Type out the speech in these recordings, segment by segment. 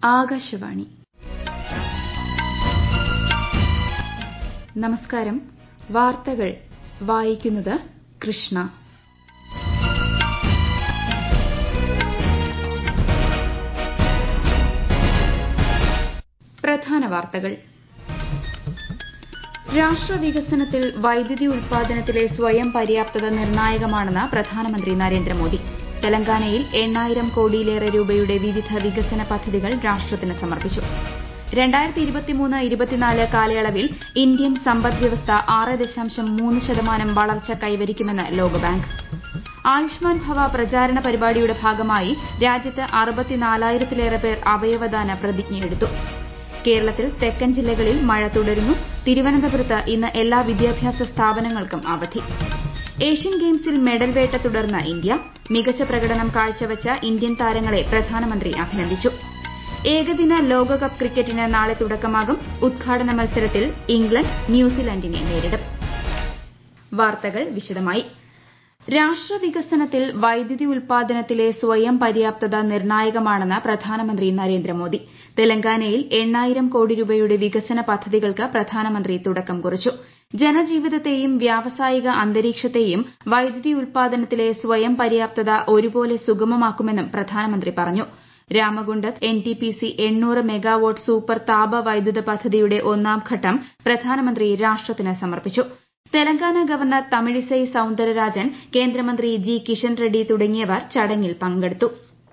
ആകാശവാണി. നമസ്കാരം. വാർത്തകൾ വായിക്കുന്നത് കൃഷ്ണ. പ്രധാന വാർത്തകൾ. രാഷ്ട്രവികസനത്തിൽ വൈദ്യുതി ഉൽപാദനത്തിലെ സ്വയം പര്യാപ്തത നിർണായകമാണെന്ന് പ്രധാനമന്ത്രി നരേന്ദ്രമോദി. തെലങ്കാനയിൽ 8,000 കോടിയിലേറെ രൂപയുടെ വിവിധ വികസന പദ്ധതികൾ രാഷ്ട്രത്തിന് സമർപ്പിച്ചു. 2023-24 കാലയളവിൽ ഇന്ത്യൻ സമ്പദ്വ്യവസ്ഥ 6.3% വളർച്ച കൈവരിക്കുമെന്ന് ലോകബാങ്ക്. ആയുഷ്മാൻ ഭവ പ്രചാരണ പരിപാടിയുടെ ഭാഗമായി രാജ്യത്ത് 64,000-ലേറെ പേർ അവയവദാന പ്രതിജ്ഞയെടുത്തു. കേരളത്തിൽ തെക്കൻ ജില്ലകളിൽ മഴ തുടരുന്നു. തിരുവനന്തപുരത്ത് ഇന്ന് എല്ലാ വിദ്യാഭ്യാസ സ്ഥാപനങ്ങൾക്കും അവധി. ഏഷ്യൻ ഗെയിംസിൽ മെഡൽ വേട്ട തുടർന്ന ഇന്ത്യ. മികച്ച പ്രകടനം കാഴ്ചവച്ച ഇന്ത്യൻ താരങ്ങളെ പ്രധാനമന്ത്രി അഭിനന്ദിച്ചു. ഏകദിന ലോകകപ്പ് ക്രിക്കറ്റിന് നാളെ തുടക്കമാകും. ഉദ്ഘാടന മത്സരത്തിൽ ഇംഗ്ലണ്ട് ന്യൂസിലൻഡിനെ നേരിടും. വാർത്തകൾ വിശദമായി. രാഷ്ട്രവികസനത്തിൽ വൈദ്യുതി ഉൽപാദനത്തിലെ സ്വയം പര്യാപ്തത നിർണായകമാണെന്ന് പ്രധാനമന്ത്രി നരേന്ദ്രമോദി. തെലങ്കാനയിൽ 8,000 കോടി രൂപയുടെ വികസന പദ്ധതികൾക്ക് പ്രധാനമന്ത്രി തുടക്കം കുറിച്ചു. ജനജീവിതത്തെയും വ്യാവസായിക അന്തരീക്ഷത്തെയും വൈദ്യുതി ഉൽപാദനത്തിലെ സ്വയം പര്യാപ്തത ഒരുപോലെ സുഗമമാക്കുമെന്നും പ്രധാനമന്ത്രി പറഞ്ഞു. രാമഗുണ്ടത്ത് NTPC 800 മെഗാവാട്ട് സൂപ്പർ താപ വൈദ്യുത പദ്ധതിയുടെ ഒന്നാം ഘട്ടം പ്രധാനമന്ത്രി രാഷ്ട്രത്തിന് സമർപ്പിച്ചു. തെലങ്കാന ഗവർണർ തമിഴിസൈ സൌന്ദരരാജൻ, കേന്ദ്രമന്ത്രി ജി കിഷൻ റെഡ്ഡി തുടങ്ങിയവർ ചടങ്ങിൽ പങ്കെടുത്തു.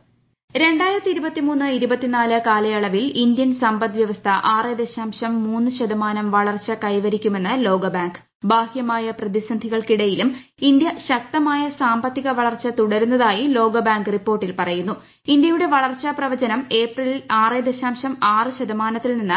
2023-24 കാലയളവിൽ ഇന്ത്യൻ സമ്പദ്വ്യവസ്ഥ 6.3% വളർച്ച കൈവരിക്കുമെന്ന് ലോകബാങ്ക്. ബാഹ്യമായ പ്രതിസന്ധികൾക്കിടയിലും ഇന്ത്യ ശക്തമായ സാമ്പത്തിക വളർച്ച തുടരുന്നതായി ലോകബാങ്ക് റിപ്പോർട്ടിൽ പറയുന്നു. ഇന്ത്യയുടെ വളർച്ചാ പ്രവചനം ഏപ്രിലിൽ 6.6%-ൽ നിന്ന്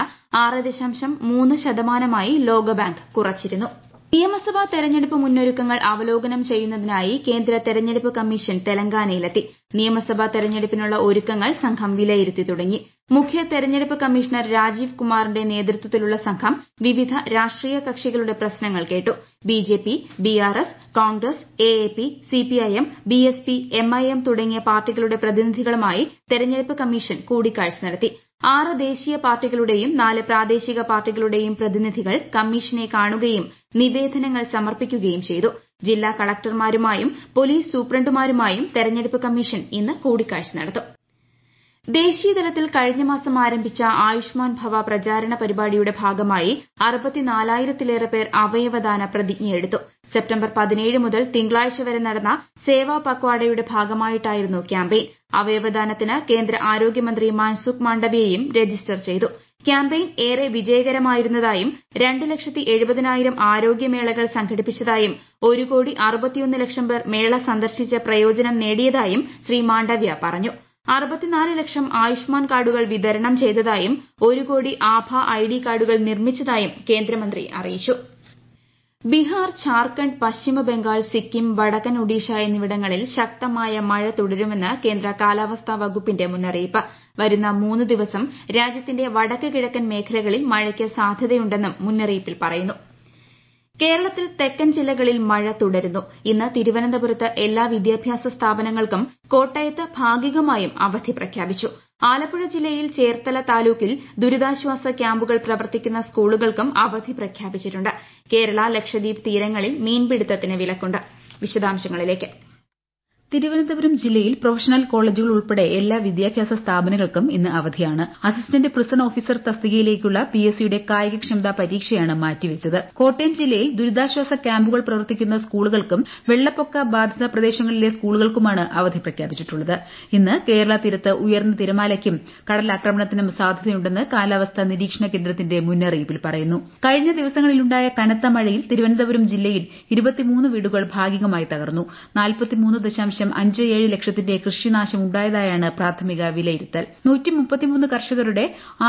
6.3%-ആയി ലോകബാങ്ക് കുറച്ചിരുന്നു. നിയമസഭാ തെരഞ്ഞെടുപ്പ് മുന്നൊരുക്കങ്ങൾ അവലോകനം ചെയ്യുന്നതിനായി കേന്ദ്ര തെരഞ്ഞെടുപ്പ് കമ്മീഷൻ തെലങ്കാനയിലെത്തി. നിയമസഭാ തെരഞ്ഞെടുപ്പിനുള്ള ഒരുക്കങ്ങൾ സംഘം വിലയിരുത്തി തുടങ്ങി. മുഖ്യ തെരഞ്ഞെടുപ്പ് കമ്മീഷണർ രാജീവ് കുമാറിന്റെ നേതൃത്വത്തിലുള്ള സംഘം വിവിധ രാഷ്ട്രീയ കക്ഷികളുടെ പ്രശ്നങ്ങൾ കേട്ടു. BJP, BRS, Congress, AAP, CPIM, BSP, MIM തുടങ്ങിയ പാർട്ടികളുടെ പ്രതിനിധികളുമായി തെരഞ്ഞെടുപ്പ് കമ്മീഷൻ കൂടിക്കാഴ്ച നടത്തി. 6 ദേശീയ പാർട്ടികളുടെയും 4 പ്രാദേശിക പാർട്ടികളുടെയും പ്രതിനിധികൾ കമ്മീഷനെ കാണുകയും നിവേദനങ്ങൾ സമർപ്പിക്കുകയും ചെയ്തു. ജില്ലാ കളക്ടർമാരുമായും പോലീസ് സൂപ്രണ്ടുമാരുമായും തെരഞ്ഞെടുപ്പ് കമ്മീഷൻ ഇന്ന് കൂടിക്കാഴ്ച നടത്തും. ദേശീയതലത്തിൽ കഴിഞ്ഞ മാസം ആരംഭിച്ച ആയുഷ്മാൻ ഭവ പ്രചാരണ പരിപാടിയുടെ ഭാഗമായി 64,000-ലേറെ പേർ അവയവദാന പ്രതിജ്ഞയെടുത്തു. സെപ്റ്റംബർ 17 മുതൽ തിങ്കളാഴ്ച വരെ നടന്ന സേവാ പക്വാഡയുടെ ഭാഗമായിട്ടായിരുന്നു ക്യാമ്പയിൻ. അവയവദാനത്തിന് കേന്ദ്ര ആരോഗ്യമന്ത്രി മൻസുഖ് മാണ്ഡവ്യയും രജിസ്റ്റർ ചെയ്തു. ക്യാമ്പയിൻ ഏറെ വിജയകരമായിരുന്നതായും 2,70,000 ആരോഗ്യമേളകൾ സംഘടിപ്പിച്ചതായും 1,61,00,000 പേർ മേള സന്ദർശിച്ച് പ്രയോജനം നേടിയതായും ശ്രീ മാണ്ഡവ്യ പറഞ്ഞു. 64 ലക്ഷം ആയുഷ്മാൻ കാർഡുകൾ വിതരണം ചെയ്തതായും 1 കോടി ആഭ ID കാർഡുകൾ നിർമ്മിച്ചതായും കേന്ദ്രമന്ത്രി അറിയിച്ചു. ബിഹാർ, ഝാർഖണ്ഡ്, പശ്ചിമ ബംഗാൾ, സിക്കിം, വടക്കൻ ഒഡീഷ എന്നിവിടങ്ങളിൽ ശക്തമായ മഴ തുടരുമെന്ന് കേന്ദ്ര കാലാവസ്ഥാ വകുപ്പിന്റെ മുന്നറിയിപ്പ്. വരുന്ന 3 ദിവസം രാജ്യത്തിന്റെ വടക്ക് കിഴക്കൻ മേഖലകളിൽ മഴയ്ക്ക് സാധ്യതയുണ്ടെന്നും മുന്നറിയിപ്പിൽ പറയുന്നു. കേരളത്തിൽ തെക്കൻ ജില്ലകളിൽ മഴ തുടരുന്നു. ഇന്ന് തിരുവനന്തപുരത്ത് എല്ലാ വിദ്യാഭ്യാസ സ്ഥാപനങ്ങൾക്കും കോട്ടയത്ത് ഭാഗികമായും അവധി പ്രഖ്യാപിച്ചു. ആലപ്പുഴ ജില്ലയിൽ ചേർത്തല താലൂക്കിൽ ദുരിതാശ്വാസ ക്യാമ്പുകൾ പ്രവർത്തിക്കുന്ന സ്കൂളുകൾക്കും അവധി പ്രഖ്യാപിച്ചിട്ടുണ്ട്. കേരള, ലക്ഷദ്വീപ് തീരങ്ങളിൽ മീൻപിടുത്തത്തിന് വിലക്കുണ്ട്. വിശദാംശങ്ങളിലേക്ക്. തിരുവനന്തപുരം ജില്ലയിൽ പ്രൊഫഷണൽ കോളേജുകൾ ഉൾപ്പെടെ എല്ലാ വിദ്യാഭ്യാസ സ്ഥാപനങ്ങൾക്കും ഇന്ന് അവധിയാണ്. അസിസ്റ്റന്റ് പ്രിസൺ ഓഫീസർ തസ്തികയിലേക്കുള്ള PSCയുടെ കായികക്ഷമതാ പരീക്ഷയാണ് മാറ്റിവെച്ചത്. കോട്ടയം ജില്ലയിൽ ദുരിതാശ്വാസ ക്യാമ്പുകൾ പ്രവർത്തിക്കുന്ന സ്കൂളുകൾക്കും വെള്ളപ്പൊക്ക ബാധിത പ്രദേശങ്ങളിലെ സ്കൂളുകൾക്കുമാണ് അവധി പ്രഖ്യാപിച്ചിട്ടുള്ളത്. ഇന്ന് കേരള തീരത്ത് ഉയർന്ന തിരമാലയ്ക്കും കടലാക്രമണത്തിനും സാധ്യതയുണ്ടെന്ന് കാലാവസ്ഥാ നിരീക്ഷണ കേന്ദ്രത്തിന്റെ മുന്നറിയിപ്പിൽ പറയുന്നു. കഴിഞ്ഞ ദിവസങ്ങളിലുണ്ടായ കനത്ത മഴയിൽ തിരുവനന്തപുരം ജില്ലയിൽ 23 വീടുകൾ ഭാഗികമായി തകർന്നു. 43.57 ലക്ഷത്തിന്റെ കൃഷിനാശം ഉണ്ടായതായാണ് പ്രാഥമിക വിലയിരുത്തൽ. 133 കർഷകരുടെ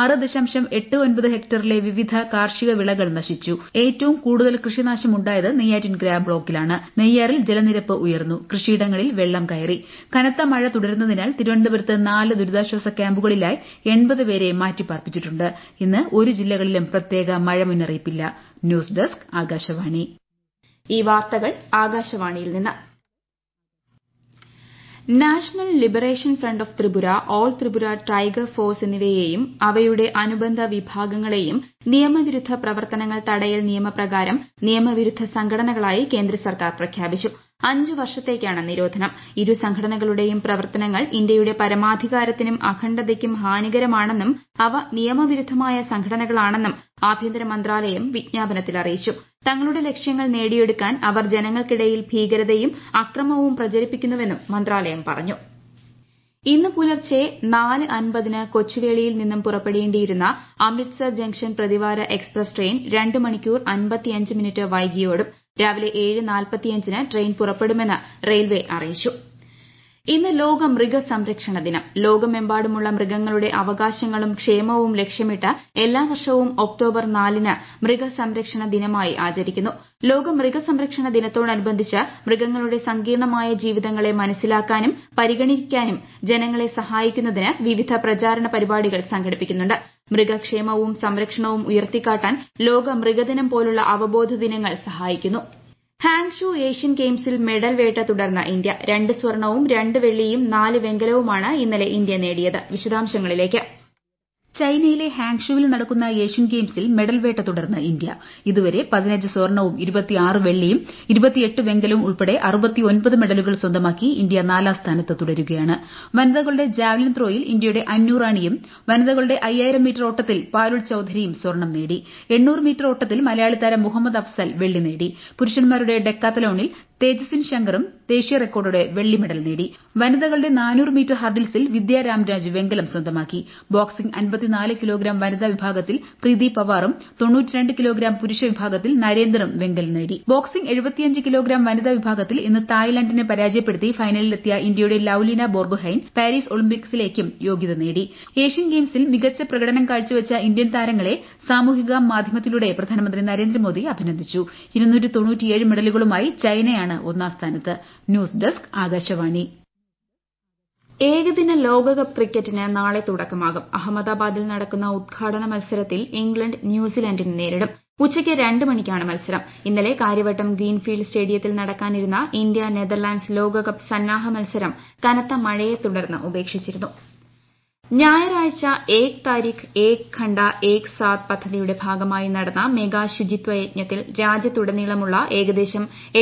6.89 ഹെക്ടറിലെ വിവിധ കാർഷിക വിളകൾ നശിച്ചു. ഏറ്റവും കൂടുതൽ കൃഷിനാശം ഉണ്ടായത് നെയ്യാറ്റിൻകര ബ്ലോക്കിലാണ്. നെയ്യാറിൽ ജലനിരപ്പ് ഉയർന്നു. കൃഷിയിടങ്ങളിൽ വെള്ളം കയറി. കനത്ത മഴ തുടരുന്നതിനാൽ തിരുവനന്തപുരത്ത് 4 ദുരിതാശ്വാസ ക്യാമ്പുകളിലായി 80 പേരെ മാറ്റിപ്പാർപ്പിച്ചിട്ടുണ്ട്. ഇന്ന് ഒരു ജില്ലകളിലും പ്രത്യേക മഴ മുന്നറിയിപ്പില്ല. News desk, Akashvani. ഈ വാർത്തകൾ ആകാശവാണിയിൽ നിന്ന്. National liberation front of Tripura, all Tripura tiger force എന്നിവയെയും അവയുടെ അനുബന്ധ വിഭാഗങ്ങളെയും നിയമവിരുദ്ധ പ്രവർത്തനങ്ങൾ തടയൽ നിയമപ്രകാരം നിയമവിരുദ്ധ സംഘടനകളായി കേന്ദ്ര സർക്കാർ പ്രഖ്യാപിച്ചു. 5 വർഷത്തേക്കാണ് നിരോധനം. ഇരു സംഘടനകളുടെയും പ്രവർത്തനങ്ങൾ ഇന്ത്യയുടെ പരമാധികാരത്തിനും അഖണ്ഡതയ്ക്കും ഹാനികരമാണെന്നും അവ നിയമവിരുദ്ധമായ സംഘടനകളാണെന്നും ആഭ്യന്തര മന്ത്രാലയം വിജ്ഞാപനത്തിൽ അറിയിച്ചു. തങ്ങളുടെ ലക്ഷ്യങ്ങൾ നേടിയെടുക്കാൻ അവർ ജനങ്ങൾക്കിടയിൽ ഭീകരതയും അക്രമവും പ്രചരിപ്പിക്കുന്നുവെന്നും മന്ത്രാലയം പറഞ്ഞു. ഇന്ന് പുലർച്ചെ 4:50-ന് കൊച്ചുവേളിയിൽ നിന്നും പുറപ്പെടേണ്ടിയിരുന്ന അമൃത്സർ ജംഗ്ഷൻ പ്രതിവാര എക്സ്പ്രസ് ട്രെയിൻ 2 മണിക്കൂർ 55 മിനിറ്റ് വൈകിയോടും. രാവിലെ 7:45-ന് ട്രെയിൻ പുറപ്പെടുമെന്ന് റെയിൽവേ അറിയിച്ചു. ഇന്ന് ലോക മൃഗസംരക്ഷണ ദിനം. ലോകമെമ്പാടുമുള്ള മൃഗങ്ങളുടെ അവകാശങ്ങളും ക്ഷേമവും ലക്ഷ്യമിട്ട് എല്ലാ വർഷവും ഒക്ടോബർ 4-ന് മൃഗസംരക്ഷണ ദിനമായി ആചരിക്കുന്നു. ലോക മൃഗസംരക്ഷണ ദിനത്തോടനുബന്ധിച്ച് മൃഗങ്ങളുടെ സങ്കീർണ്ണമായ ജീവിതങ്ങളെ മനസ്സിലാക്കാനും പരിഗണിക്കാനും ജനങ്ങളെ സഹായിക്കുന്നതിന് വിവിധ പ്രചാരണ പരിപാടികൾ സംഘടിപ്പിക്കുന്നുണ്ട്. മൃഗക്ഷേമവും സംരക്ഷണവും ഉയർത്തിക്കാട്ടാൻ ലോക മൃഗദിനം പോലുള്ള അവബോധ ദിനങ്ങൾ സഹായിക്കുന്നു. ഹാങ്ഷു ഏഷ്യൻ ഗെയിംസിൽ മെഡൽ വേട്ട തുടർന്ന് ഇന്ത്യ. 2 സ്വർണവും 2 വെള്ളിയും 4 വെങ്കലവുമാണ് ഇന്നലെ ഇന്ത്യ നേടിയത്. വിശദാംശങ്ങളിലേക്ക്. ചൈനയിലെ ഹാങ്ഷുവിൽ നടക്കുന്ന ഏഷ്യൻ ഗെയിംസിൽ മെഡൽ വേട്ട തുടർന്ന് ഇന്ത്യ. ഇതുവരെ 15 സ്വർണവും 26 വെള്ളിയും 28 വെങ്കലവും ഉൾപ്പെടെ 69 മെഡലുകൾ സ്വന്തമാക്കി ഇന്ത്യ 4ാം സ്ഥാനത്ത് തുടരുകയാണ്. വനിതകളുടെ ജാവലിൻ ത്രോയിൽ ഇന്ത്യയുടെ അന്നു റാണിയും വനിതകളുടെ 5000 മീറ്റർ ഓട്ടത്തിൽ പാരുൾ ചൌധരിയും സ്വർണം നേടി. 800 മീറ്റർ ഓട്ടത്തിൽ മലയാളി താരം മുഹമ്മദ് അഫ്സൽ വെള്ളി നേടി. പുരുഷന്മാരുടെ ഡെക്കാത്തലോണിൽ തേജസ്വിൻ ശങ്കറും ദേശീയ റെക്കോർഡോടെ വെള്ളി മെഡൽ നേടി. വനിതകളുടെ 400 മീറ്റർ ഹർഡിൽസിൽ വിദ്യാ രാംരാജ് വെങ്കലം സ്വന്തമാക്കി. ബോക്സിംഗ് 54 കിലോഗ്രാം വനിതാ വിഭാഗത്തിൽ പ്രീതി പവാറും 92 കിലോഗ്രാം പുരുഷ വിഭാഗത്തിൽ നരേന്ദറും വെങ്കലം നേടി. ബോക്സിംഗ് 75 കിലോഗ്രാം വനിതാ വിഭാഗത്തിൽ ഇന്ന് തായ്ലാന്റിനെ പരാജയപ്പെടുത്തി ഫൈനലിലെത്തിയ ഇന്ത്യയുടെ ലൌലിന ബോർഗോഹൈൻ പാരീസ് ഒളിമ്പിക്സിലേക്കും യോഗ്യത നേടി. ഏഷ്യൻ ഗെയിംസിൽ മികച്ച പ്രകടനം കാഴ്ചവച്ച ഇന്ത്യൻ താരങ്ങളെ സാമൂഹിക മാധ്യമത്തിലൂടെ പ്രധാനമന്ത്രി നരേന്ദ്രമോദി അഭിനന്ദിച്ചു. 297 മെഡലുകളുമായി ചൈനയാണ് 1ാം സ്ഥാനത്ത്. News desk Akashvani. ഏകദിന ലോകകപ്പ് ക്രിക്കറ്റിന് നാളെ തുടക്കമാകും. അഹമ്മദാബാദിൽ നടക്കുന്ന ഉദ്ഘാടന മത്സരത്തിൽ ഇംഗ്ലണ്ട് ന്യൂസിലൻഡിനെ നേരിടും. ഉച്ചയ്ക്ക് 2 മണിക്കാണ് മത്സരം. ഇന്നലെ കാര്യവട്ടം ഗ്രീൻഫീൽഡ് സ്റ്റേഡിയത്തിൽ നടക്കാനിരുന്ന ഇന്ത്യ നെതർലാൻഡ്സ് ലോകകപ്പ് സന്നാഹ മത്സരം കനത്ത മഴയെ തുടർന്ന് ഉപേക്ഷിച്ചിരുന്നു. ഞായറാഴ്ച ഏക് താരിഖ് ഏക് ഘണ്ട ഏക് സാത്ത് പദ്ധതിയുടെ ഭാഗമായി നടന്ന മെഗാ ശുചിത്വ യജ്ഞത്തിൽ രാജ്യത്തുടനീളമുള്ള ഏകദേശം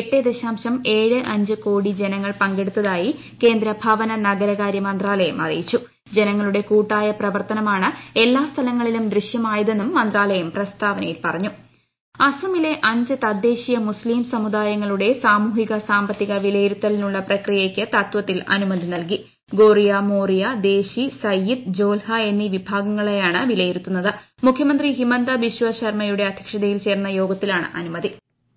8.75 കോടി ജനങ്ങൾ പങ്കെടുത്തതായി കേന്ദ്ര ഭവന നഗരകാര്യ മന്ത്രാലയം അറിയിച്ചു. ജനങ്ങളുടെ കൂട്ടായ പ്രവർത്തനമാണ് എല്ലാ സ്ഥലങ്ങളിലും ദൃശ്യമായതെന്നും മന്ത്രാലയം പ്രസ്താവനയിൽ പറഞ്ഞു. അസമിലെ 5 തദ്ദേശീയ മുസ്ലിം സമുദായങ്ങളുടെ സാമൂഹിക സാമ്പത്തിക വിലയിരുത്തലിനുള്ള പ്രക്രിയയ്ക്ക് തത്വത്തിൽ അനുമതി നൽകി. ഗോറിയ, മോറിയ, ദേശി, സയ്യിദ്, ജോൽഹ എന്നീ വിഭാഗങ്ങളെയാണ് വിലയിരുത്തുന്നത്. മുഖ്യമന്ത്രി ഹിമന്ത ബിശ്വ ശർമ്മയുടെ അധ്യക്ഷതയിൽ ചേർന്ന യോഗത്തിലാണ് അനുമതി.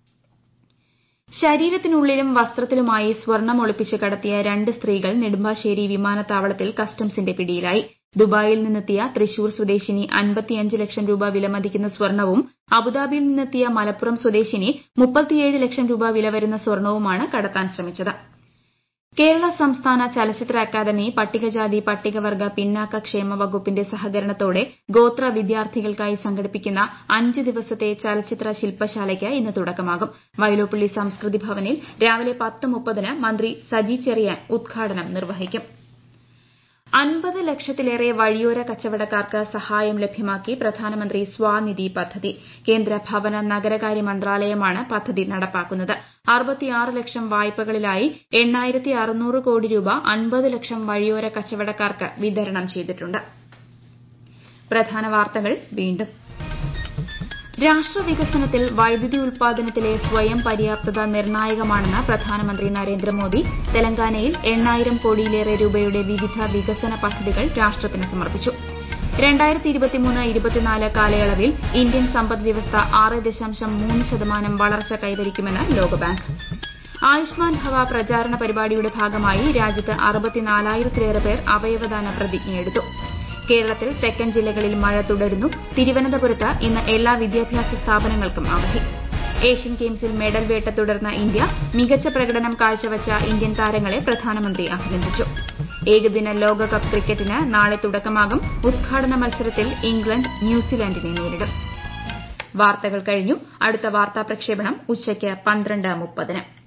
ശരീരത്തിനുള്ളിലും വസ്ത്രത്തിലുമായി സ്വർണം ഒളിപ്പിച്ച് കടത്തിയ 2 സ്ത്രീകൾ നെടുമ്പാശ്ശേരി വിമാനത്താവളത്തിൽ കസ്റ്റംസിന്റെ പിടിയിലായി. ദുബായിൽ നിന്നെത്തിയ തൃശൂർ സ്വദേശിനി 55 ലക്ഷം രൂപ വിലമതിക്കുന്ന സ്വർണവും അബുദാബിയിൽ നിന്നെത്തിയ മലപ്പുറം സ്വദേശിനി 37 ലക്ഷം രൂപ വില വരുന്ന സ്വർണവുമാണ് കടത്താൻ ശ്രമിച്ചത്. കേരള സംസ്ഥാന ചലച്ചിത്ര അക്കാദമി പട്ടികജാതി പട്ടികവർഗ പിന്നാക്ക ക്ഷേമ വകുപ്പിന്റെ സഹകരണത്തോടെ ഗോത്ര വിദ്യാർത്ഥികൾക്കായി സംഘടിപ്പിക്കുന്ന 5 ദിവസത്തെ ചലച്ചിത്ര ശില്പശാലയ്ക്ക് ഇന്ന് തുടക്കമാകും. വയലോപ്പള്ളി സംസ്കൃതി ഭവനിൽ രാവിലെ 10:30-ന് മന്ത്രി സജി ചെറിയാൻ ഉദ്ഘാടനം നിർവഹിക്കും. 50 ലക്ഷത്തിലേറെ വഴിയോര കച്ചവടക്കാർക്ക് സഹായം ലഭ്യമാക്കി പ്രധാനമന്ത്രി സ്വാനിധി പദ്ധതി. കേന്ദ്ര ഭവന നഗരകാര്യ മന്ത്രാലയമാണ് പദ്ധതി നടപ്പാക്കുന്നത്. 66 ലക്ഷം വായ്പകളിലായി 8,600 കോടി രൂപ 50 ലക്ഷം വഴിയോര കച്ചവടക്കാർക്ക് വിതരണം ചെയ്തിട്ടുണ്ട്. പ്രധാന വാർത്തകൾ വീണ്ടും. രാഷ്ട്രവികസനത്തിൽ വൈദ്യുതി ഉൽപാദനത്തിലെ സ്വയം പര്യാപ്തത നിർണായകമാണെന്ന് പ്രധാനമന്ത്രി നരേന്ദ്രമോദി. തെലങ്കാനയിൽ 8,000 കോടിയിലേറെ രൂപയുടെ വിവിധ വികസന പദ്ധതികൾ രാഷ്ട്രത്തിന് സമർപ്പിച്ചു. 2023-24 കാലയളവിൽ ഇന്ത്യൻ സമ്പദ്വ്യവസ്ഥ 6.3% വളർച്ച കൈവരിക്കുമെന്ന് ലോകബാങ്ക്. ആയുഷ്മാൻ ഭവ പ്രചാരണ പരിപാടിയുടെ ഭാഗമായി രാജ്യത്ത് 64,000-ലേറെ പേർ അവയവദാന പ്രതിജ്ഞയെടുത്തു. കേരളത്തിൽ തെക്കൻ ജില്ലകളിൽ മഴ തുടരുന്നു. തിരുവനന്തപുരത്ത് ഇന്ന് എല്ലാ വിദ്യാഭ്യാസ സ്ഥാപനങ്ങൾക്കും അവധി. ഏഷ്യൻ ഗെയിംസിൽ മെഡൽ വേട്ട തുടർന്ന ഇന്ത്യ. മികച്ച പ്രകടനം കാഴ്ചവച്ച ഇന്ത്യൻ താരങ്ങളെ പ്രധാനമന്ത്രി അഭിനന്ദിച്ചു. ഏകദിന ലോകകപ്പ് ക്രിക്കറ്റിന് നാളെ തുടക്കമാകും. ഉദ്ഘാടന മത്സരത്തിൽ ഇംഗ്ലണ്ട് ന്യൂസിലാൻഡിനെ നേരിടും. വാർത്തകൾ കഴിഞ്ഞു. അടുത്ത വാർത്താ പ്രക്ഷേപണം ഉച്ചയ്ക്ക് 12:30-ന്.